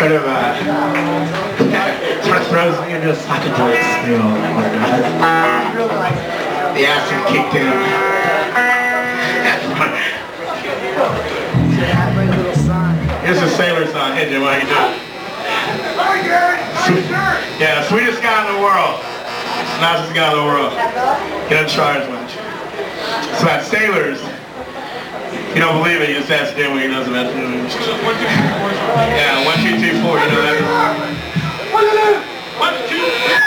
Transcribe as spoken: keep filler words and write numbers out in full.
sort of, uh, sort of throws me into a psychedelic spiral. The acid kicked in. Here's a sailor song. Hey Jim, how you doing? Yeah, sweetest guy in the world. Nicest guy in the world. He doesn't charge much. So that sailors, you don't believe it, you just ask him when he does it. Yeah, one, two, three, four, you know that. One, two,